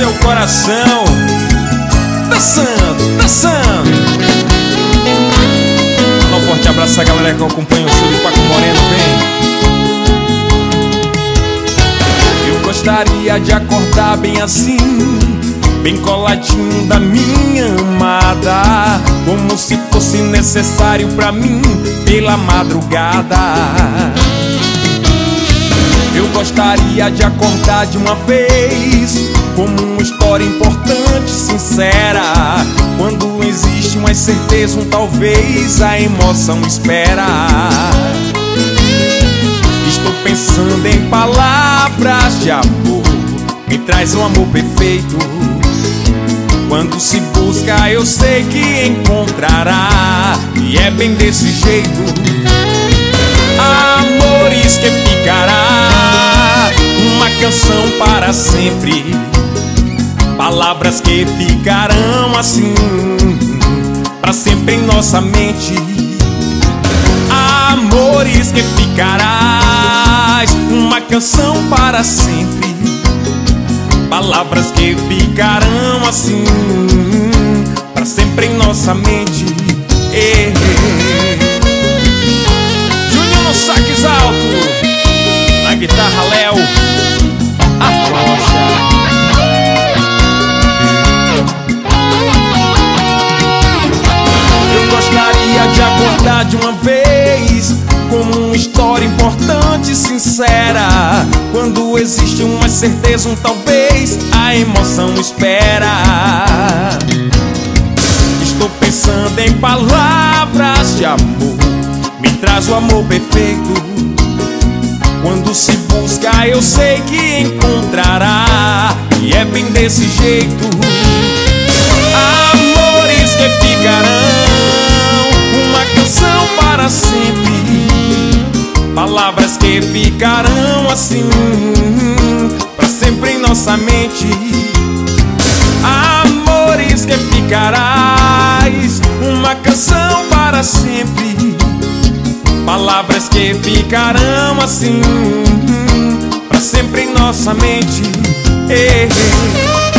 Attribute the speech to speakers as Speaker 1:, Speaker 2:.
Speaker 1: seu coração. Dançando, dançando. Um forte abraço a galera que acompanha o show do Paco Moreno, vem. Eu gostaria de acordar bem assim, bem coladinho da minha amada, como se fosse necessário pra mim pela madrugada. Eu gostaria de acordar de uma vez, como uma história importante, sincera, quando existe uma incerteza, um talvez, a emoção espera. Estou pensando em palavras de amor, me traz um amor perfeito. Quando se busca eu sei que encontrará, e é bem desse jeito. Amores que ficará, uma canção para sempre, palavras que ficarão assim, pra sempre em nossa mente. Amores que ficarás, uma canção para sempre, palavras que ficarão assim, pra sempre em nossa mente. Júnior no sax alto, na guitarra Léo, a rocha. Eu gostaria de acordar de uma vez, como uma história importante, sincera, quando existe uma certeza, um talvez, a emoção espera. Estou pensando em palavras de amor, me traz o amor perfeito. Quando se busca eu sei que encontrará, e é bem desse jeito. Amores que ficarão, uma canção para sempre, palavras que ficarão assim, pra sempre em nossa mente. Amores que ficarás, uma canção para sempre, palavras que ficarão assim, pra sempre em nossa mente.